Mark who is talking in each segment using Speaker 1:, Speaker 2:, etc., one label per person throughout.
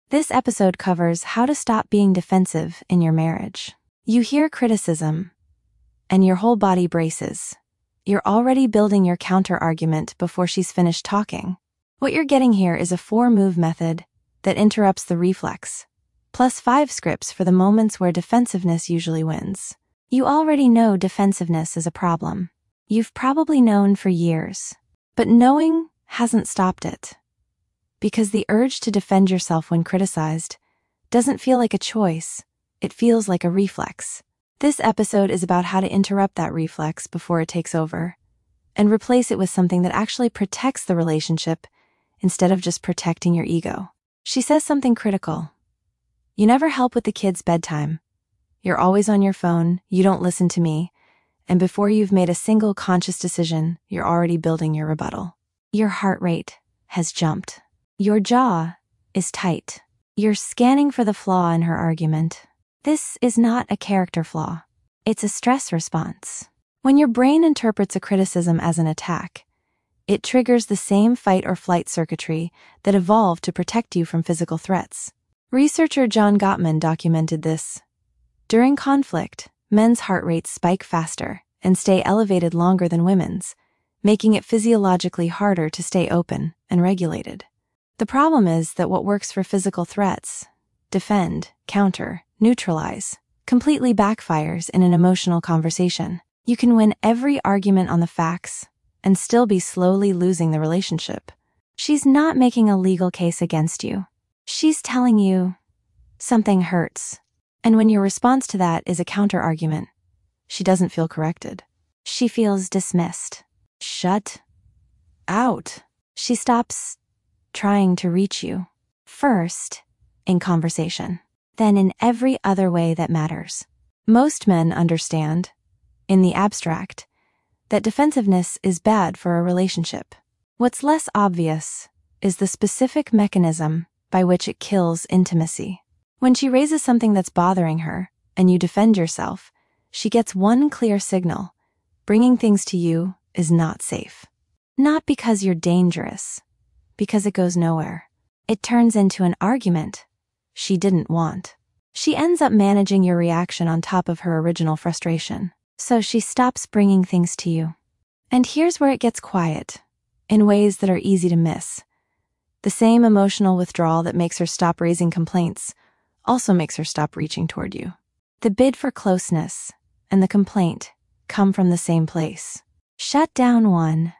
Speaker 1: This episode covers how to stop being defensive in your marriage. You hear criticism, and your whole body braces. You're already building your counter-argument before she's finished talking. What you're getting here is a 4-move method that interrupts the reflex, plus 5 scripts for the moments where defensiveness usually wins. You already know defensiveness is a problem. You've probably known for years, but knowing hasn't stopped it. Because the urge to defend yourself when criticized doesn't feel like a choice, it feels like a reflex. This episode is about how to interrupt that reflex before it takes over, and replace it with something that actually protects the relationship instead of just protecting your ego. She says something critical. You never help with the kids' bedtime. You're always on your phone, you don't listen to me, and before you've made a single conscious decision, you're already building your rebuttal. Your heart rate has jumped. Your jaw is tight. You're scanning for the flaw in her argument. This is not a character flaw. It's a stress response. When your brain interprets a criticism as an attack, it triggers the same fight or flight circuitry that evolved to protect you from physical threats. Researcher John Gottman documented this. During conflict, men's heart rates spike faster and stay elevated longer than women's, making it physiologically harder to stay open and regulated. The problem is that what works for physical threats, defend, counter, neutralize, completely backfires in an emotional conversation. You can win every argument on the facts and still be slowly losing the relationship. She's not making a legal case against you. She's telling you something hurts. And when your response to that is a counter-argument, she doesn't feel corrected. She feels dismissed. Shut out. She stops trying to reach you. First, in conversation. Then in every other way that matters. Most men understand, in the abstract, that defensiveness is bad for a relationship. What's less obvious is the specific mechanism by which it kills intimacy. When she raises something that's bothering her, and you defend yourself, she gets one clear signal. Bringing things to you is not safe. Not because you're dangerous, because it goes nowhere. It turns into an argument she didn't want. She ends up managing your reaction on top of her original frustration. So she stops bringing things to you. And here's where it gets quiet, in ways that are easy to miss. The same emotional withdrawal that makes her stop raising complaints also makes her stop reaching toward you. The bid for closeness and the complaint come from the same place. Shut down one,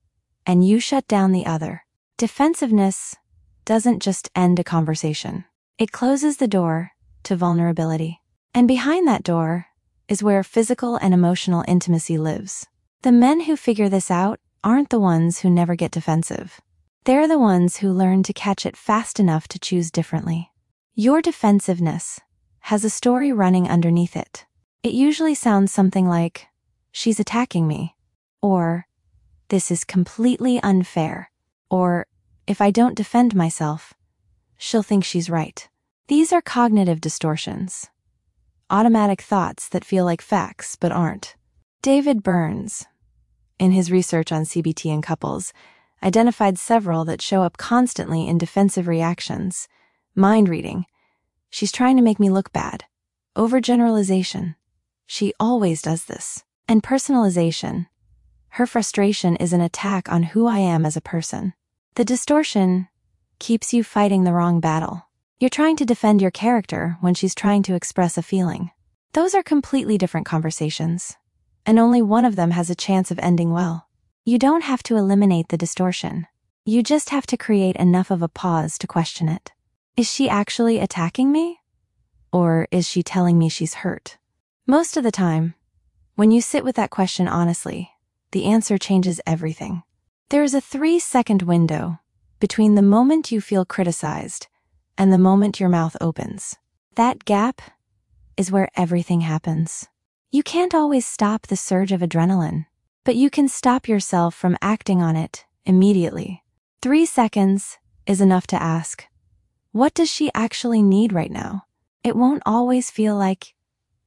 Speaker 1: and you shut down the other. Defensiveness doesn't just end a conversation. It closes the door to vulnerability. And behind that door is where physical and emotional intimacy lives. The men who figure this out aren't the ones who never get defensive. They're the ones who learn to catch it fast enough to choose differently. Your defensiveness has a story running underneath it. It usually sounds something like, "She's attacking me," or "This is completely unfair," or "If I don't defend myself, she'll think she's right." These are cognitive distortions. Automatic thoughts that feel like facts but aren't. David Burns, in his research on CBT in couples, identified several that show up constantly in defensive reactions. Mind reading. "She's trying to make me look bad." Overgeneralization. "She always does this." And personalization. "Her frustration is an attack on who I am as a person." The distortion keeps you fighting the wrong battle. You're trying to defend your character when she's trying to express a feeling. Those are completely different conversations, and only one of them has a chance of ending well. You don't have to eliminate the distortion. You just have to create enough of a pause to question it. Is she actually attacking me? Or is she telling me she's hurt? Most of the time, when you sit with that question honestly, the answer changes everything. There is a 3-second window between the moment you feel criticized and the moment your mouth opens. That gap is where everything happens. You can't always stop the surge of adrenaline, but you can stop yourself from acting on it immediately. 3 seconds is enough to ask, what does she actually need right now? It won't always feel like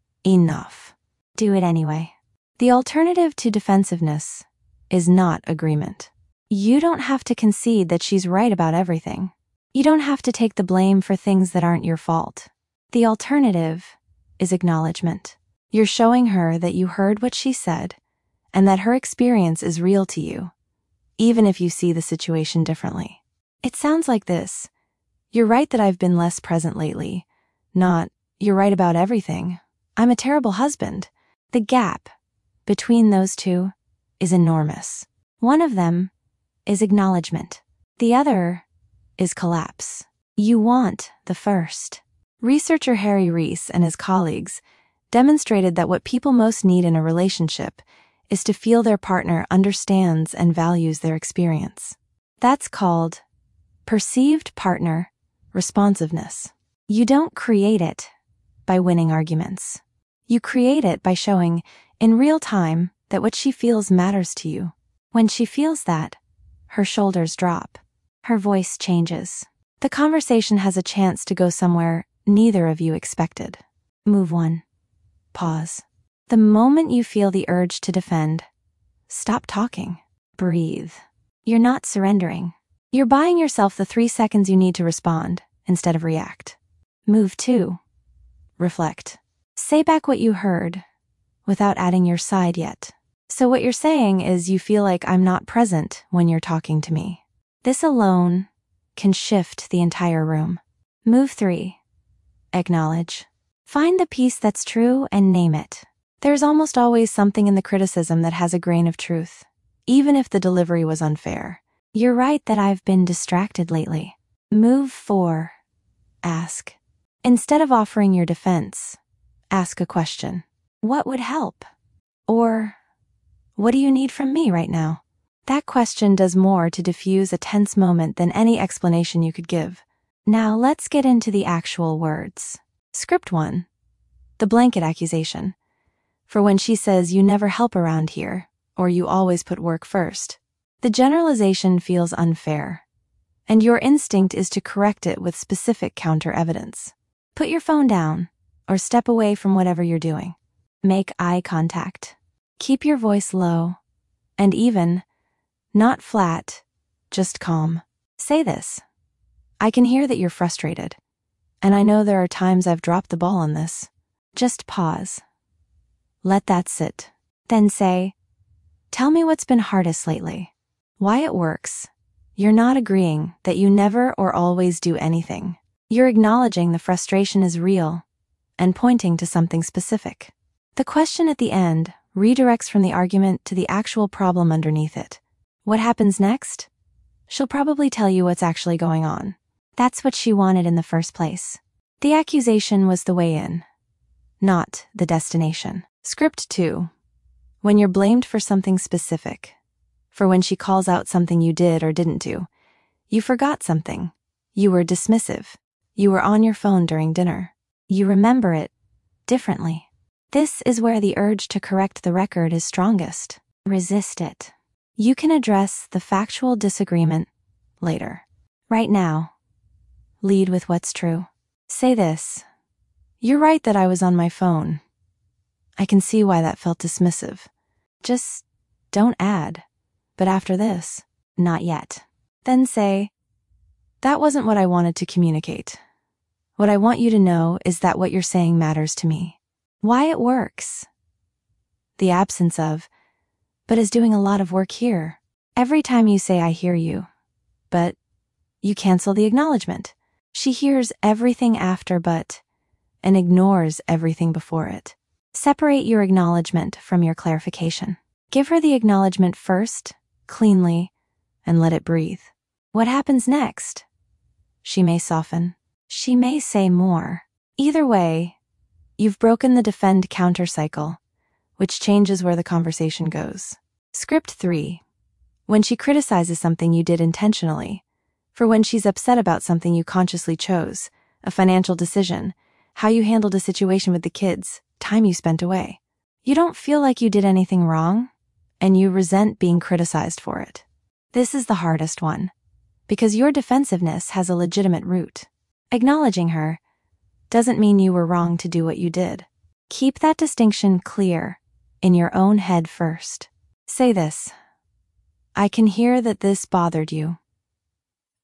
Speaker 1: enough. Do it anyway. The alternative to defensiveness is not agreement. You don't have to concede that she's right about everything. You don't have to take the blame for things that aren't your fault. The alternative is acknowledgement. You're showing her that you heard what she said and that her experience is real to you, even if you see the situation differently. It sounds like this: "You're right that I've been less present lately," not "You're right about everything. I'm a terrible husband." The gap between those two is enormous. One of them is acknowledgement. The other is collapse. You want the first. Researcher Harry Rees and his colleagues demonstrated that what people most need in a relationship is to feel their partner understands and values their experience. That's called perceived partner responsiveness. You don't create it by winning arguments. You create it by showing, in real time, that what she feels matters to you. When she feels that, her shoulders drop. Her voice changes. The conversation has a chance to go somewhere neither of you expected. Move 1. Pause. The moment you feel the urge to defend, stop talking. Breathe. You're not surrendering. You're buying yourself the 3 seconds you need to respond instead of react. Move 2. Reflect. Say back what you heard without adding your side yet. So what you're saying is, "You feel like I'm not present when you're talking to me." This alone can shift the entire room. Move 3. Acknowledge. Find the piece that's true and name it. There's almost always something in the criticism that has a grain of truth, even if the delivery was unfair. "You're right that I've been distracted lately." Move 4. Ask. Instead of offering your defense, ask a question. What would help? Or, what do you need from me right now? That question does more to diffuse a tense moment than any explanation you could give. Now let's get into the actual words. Script 1. The blanket accusation. For when she says, "You never help around here," or "You always put work first," the generalization feels unfair, and your instinct is to correct it with specific counter evidence. Put your phone down, or step away from whatever you're doing. Make eye contact. Keep your voice low and even, not flat, just calm. Say this: "I can hear that you're frustrated, and I know there are times I've dropped the ball on this." Just pause. Let that sit. Then say, "Tell me what's been hardest lately." Why it works. You're not agreeing that you never or always do anything. You're acknowledging the frustration is real and pointing to something specific. The question at the end redirects from the argument to the actual problem underneath it. What happens next? She'll probably tell you what's actually going on. That's what she wanted in the first place. The accusation was the way in, not the destination. Script 2. When you're blamed for something specific. For when she calls out something you did or didn't do. You forgot something. You were dismissive. You were on your phone during dinner. You remember it differently. This is where the urge to correct the record is strongest. Resist it. You can address the factual disagreement later. Right now, lead with what's true. Say this: "You're right that I was on my phone. I can see why that felt dismissive." Just don't add, "But after this, not yet." Then say, "That wasn't what I wanted to communicate. What I want you to know is that what you're saying matters to me." Why it works. The absence of, "but is doing a lot of work here." Every time you say, "I hear you," but, you cancel the acknowledgement. She hears everything after "but" and ignores everything before it. Separate your acknowledgement from your clarification. Give her the acknowledgement first, cleanly, and let it breathe. What happens next? She may soften. She may say more. Either way, you've broken the defend-counter cycle, which changes where the conversation goes. Script 3. When she criticizes something you did intentionally. For when she's upset about something you consciously chose, a financial decision, how you handled a situation with the kids, time you spent away. You don't feel like you did anything wrong, and you resent being criticized for it. This is the hardest one, because your defensiveness has a legitimate root. Acknowledging her doesn't mean you were wrong to do what you did. Keep that distinction clear in your own head first. Say this: "I can hear that this bothered you.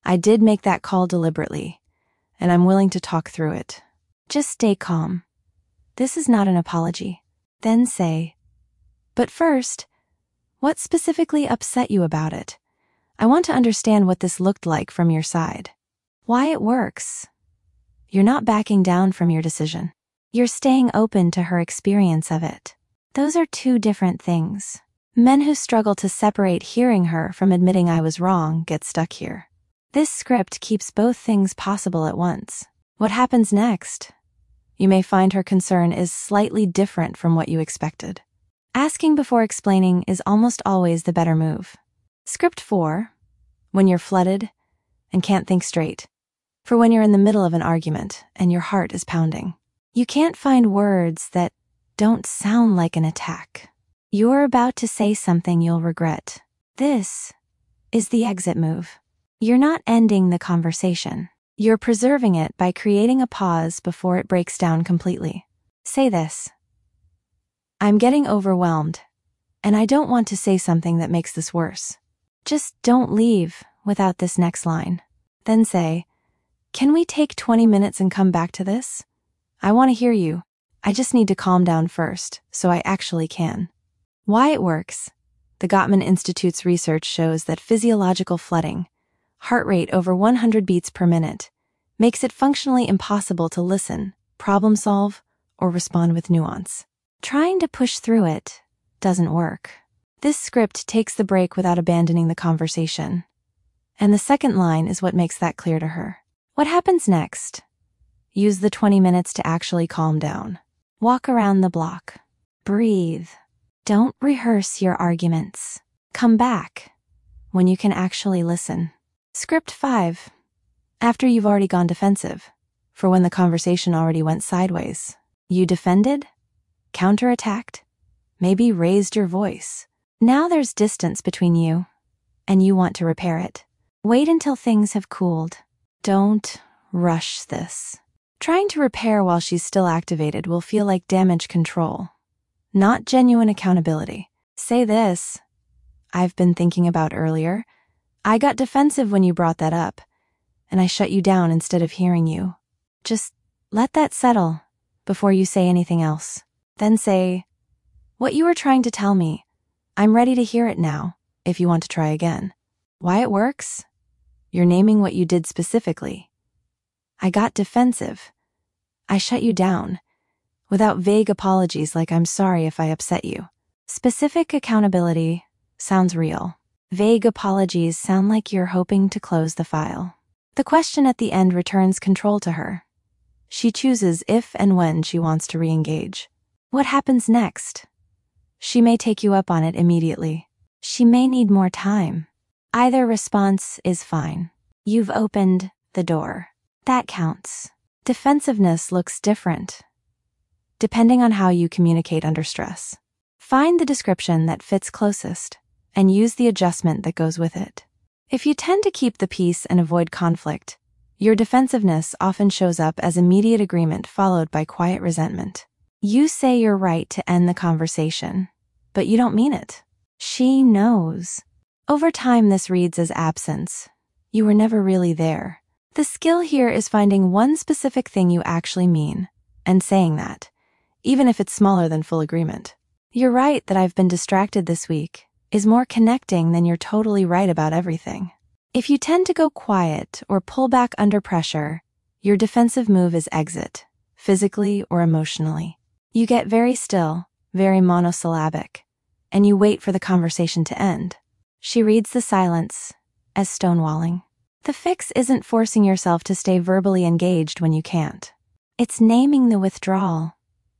Speaker 1: I did make that call deliberately, and I'm willing to talk through it. Just stay calm. This is not an apology. Then say, but first, what specifically upset you about it? I want to understand what this looked like from your side. Why it works. You're not backing down from your decision. You're staying open to her experience of it. Those are two different things. Men who struggle to separate hearing her from admitting I was wrong get stuck here. This script keeps both things possible at once. What happens next? You may find her concern is slightly different from what you expected. Asking before explaining is almost always the better move. Script 4, when you're flooded and can't think straight. For when you're in the middle of an argument and your heart is pounding. You can't find words that don't sound like an attack. You're about to say something you'll regret. This is the exit move. You're not ending the conversation. You're preserving it by creating a pause before it breaks down completely. Say this. I'm getting overwhelmed, and I don't want to say something that makes this worse. Just don't leave without this next line. Then say, can we take 20 minutes and come back to this? I want to hear you. I just need to calm down first, so I actually can. Why it works. The Gottman Institute's research shows that physiological flooding, heart rate over 100 beats per minute, makes it functionally impossible to listen, problem solve, or respond with nuance. Trying to push through it doesn't work. This script takes the break without abandoning the conversation. And the second line is what makes that clear to her. What happens next? Use the 20 minutes to actually calm down. Walk around the block. Breathe. Don't rehearse your arguments. Come back when you can actually listen. Script 5. After you've already gone defensive, for when the conversation already went sideways. You defended, counterattacked, maybe raised your voice. Now there's distance between you, and you want to repair it. Wait until things have cooled. Don't rush this. Trying to repair while she's still activated will feel like damage control, not genuine accountability. Say this. I've been thinking about earlier. I got defensive when you brought that up, and I shut you down instead of hearing you. Just let that settle before you say anything else. Then say, what you were trying to tell me, I'm ready to hear it now, if you want to try again. Why it works? You're naming what you did specifically. I got defensive. I shut you down, without vague apologies like I'm sorry if I upset you. Specific accountability sounds real. Vague apologies sound like you're hoping to close the file. The question at the end returns control to her. She chooses if and when she wants to re-engage. What happens next? She may take you up on it immediately. She may need more time. Either response is fine. You've opened the door. That counts. Defensiveness looks different, depending on how you communicate under stress. Find the description that fits closest and use the adjustment that goes with it. If you tend to keep the peace and avoid conflict, your defensiveness often shows up as immediate agreement followed by quiet resentment. You say you're right to end the conversation, but you don't mean it. She knows. Over time, this reads as absence. You were never really there. The skill here is finding one specific thing you actually mean and saying that, even if it's smaller than full agreement. You're right that I've been distracted this week is more connecting than you're totally right about everything. If you tend to go quiet or pull back under pressure, your defensive move is exit, physically or emotionally. You get very still, very monosyllabic, and you wait for the conversation to end. She reads the silence as stonewalling. The fix isn't forcing yourself to stay verbally engaged when you can't. It's naming the withdrawal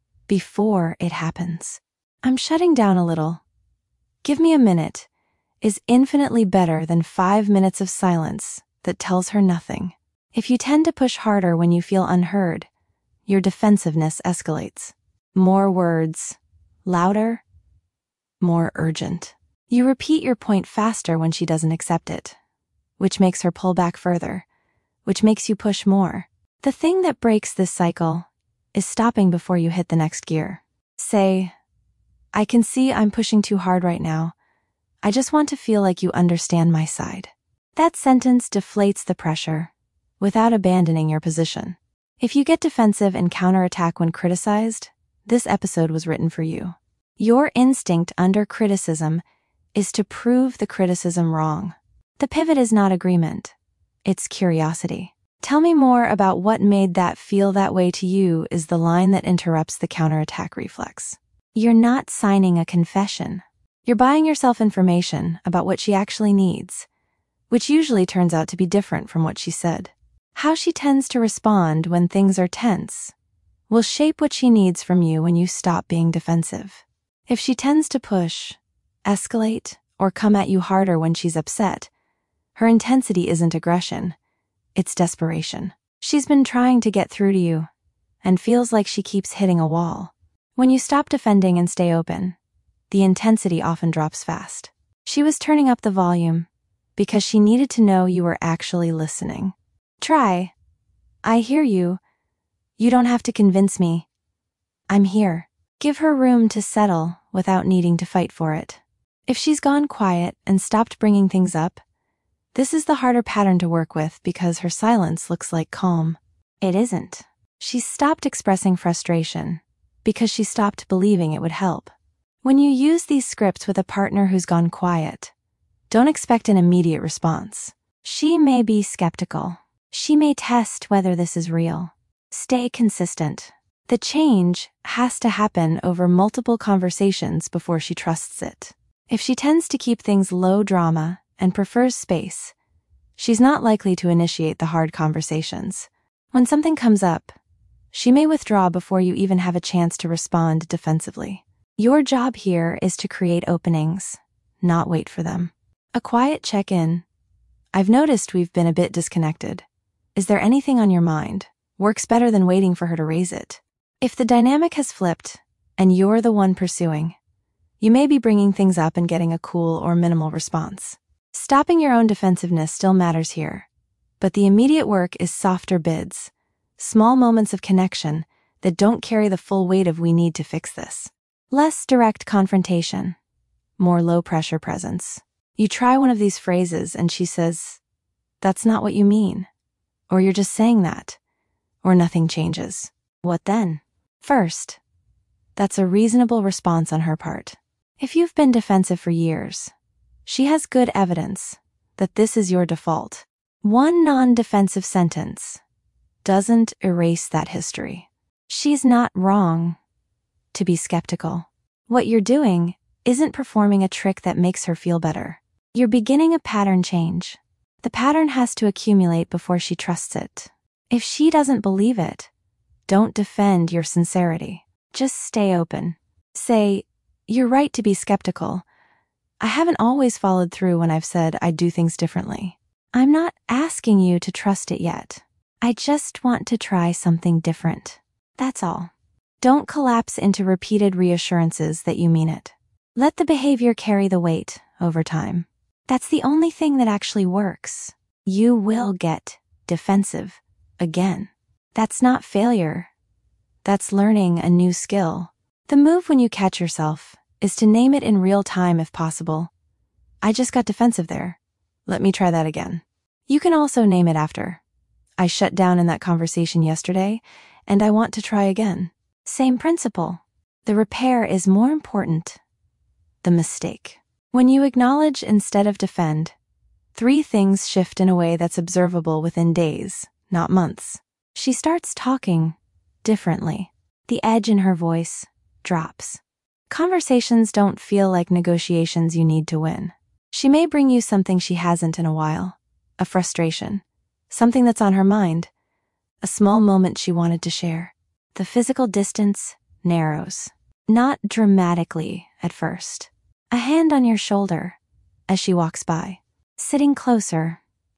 Speaker 1: before it happens. I'm shutting down a little. Give me a minute is infinitely better than 5 minutes of silence that tells her nothing. If you tend to push harder when you feel unheard, your defensiveness escalates. More words, louder, more urgent. You repeat your point faster when she doesn't accept it, which makes her pull back further, which makes you push more. The thing that breaks this cycle is stopping before you hit the next gear. Say, I can see I'm pushing too hard right now. I just want to feel like you understand my side. That sentence deflates the pressure without abandoning your position. If you get defensive and counterattack when criticized, this episode was written for you. Your instinct under criticism is to prove the criticism wrong. The pivot is not agreement. It's curiosity. Tell me more about what made that feel that way to you is the line that interrupts the counterattack reflex. You're not signing a confession. You're buying yourself information about what she actually needs, which usually turns out to be different from what she said. How she tends to respond when things are tense will shape what she needs from you when you stop being defensive. If she tends to push, escalate, or come at you harder when she's upset, her intensity isn't aggression, it's desperation. She's been trying to get through to you and feels like she keeps hitting a wall. When you stop defending and stay open, the intensity often drops fast. She was turning up the volume because she needed to know you were actually listening. Try, "I hear you. You don't have to convince me. I'm here." Give her room to settle without needing to fight for it. If she's gone quiet and stopped bringing things up, this is the harder pattern to work with because her silence looks like calm. It isn't. She's stopped expressing frustration because she stopped believing it would help. When you use these scripts with a partner who's gone quiet, don't expect an immediate response. She may be skeptical. She may test whether this is real. Stay consistent. The change has to happen over multiple conversations before she trusts it. If she tends to keep things low drama and prefers space, she's not likely to initiate the hard conversations. When something comes up, she may withdraw before you even have a chance to respond defensively. Your job here is to create openings, not wait for them. A quiet check-in. "I've noticed we've been a bit disconnected. Is there anything on your mind?" Works better than waiting for her to raise it. If the dynamic has flipped and you're the one pursuing, you may be bringing things up and getting a cool or minimal response. Stopping your own defensiveness still matters here, but the immediate work is softer bids, small moments of connection that don't carry the full weight of "we need to fix this." Less direct confrontation, more low-pressure presence. You try one of these phrases and she says, "That's not what you mean," or "You're just saying that," or "Nothing changes." What then? First, that's a reasonable response on her part. If you've been defensive for years, she has good evidence that this is your default. One non-defensive sentence doesn't erase that history. She's not wrong to be skeptical. What you're doing isn't performing a trick that makes her feel better. You're beginning a pattern change. The pattern has to accumulate before she trusts it. If she doesn't believe it, don't defend your sincerity. Just stay open. Say, "You're right to be skeptical. I haven't always followed through when I've said I'd do things differently. I'm not asking you to trust it yet. I just want to try something different. That's all." Don't collapse into repeated reassurances that you mean it. Let the behavior carry the weight over time. That's the only thing that actually works. You will get defensive again. That's not failure. That's learning a new skill. The move when you catch yourself is to name it in real time if possible. "I just got defensive there. Let me try that again." You can also name it after. "I shut down in that conversation yesterday, and I want to try again." Same principle. The repair is more important. The mistake. When you acknowledge instead of defend, 3 things shift in a way that's observable within days, not months. She starts talking differently. The edge in her voice drops. Conversations don't feel like negotiations you need to win. She may bring you something she hasn't in a while, a frustration, something that's on her mind, a small moment she wanted to share. The physical distance narrows, not dramatically at first. A hand on your shoulder as she walks by, sitting closer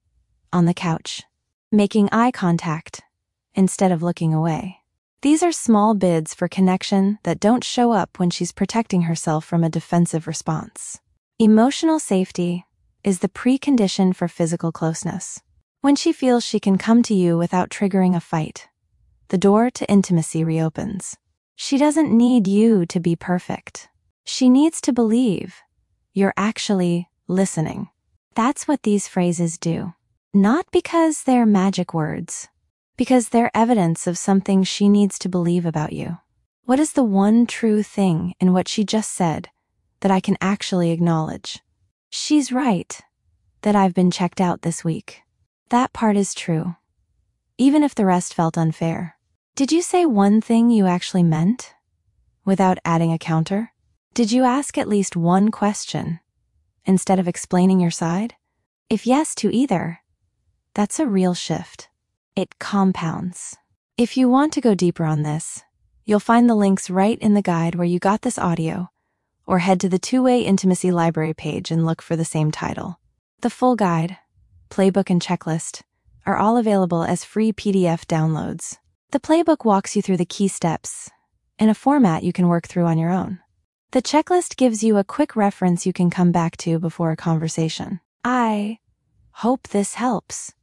Speaker 1: on the couch, making eye contact instead of looking away. These are small bids for connection that don't show up when she's protecting herself from a defensive response. Emotional safety is the precondition for physical closeness. When she feels she can come to you without triggering a fight, the door to intimacy reopens. She doesn't need you to be perfect. She needs to believe you're actually listening. That's what these phrases do. Not because they're magic words, because they're evidence of something she needs to believe about you. What is the one true thing in what she just said that I can actually acknowledge? She's right that I've been checked out this week. That part is true, even if the rest felt unfair. Did you say one thing you actually meant, without adding a counter? Did you ask at least one question, instead of explaining your side? If yes to either, that's a real shift. It compounds. If you want to go deeper on this, you'll find the links right in the guide where you got this audio, or head to the Two-Way Intimacy Library page and look for the same title. The full guide, playbook, and checklist are all available as free PDF downloads. The playbook walks you through the key steps in a format you can work through on your own. The checklist gives you a quick reference you can come back to before a conversation. I hope this helps.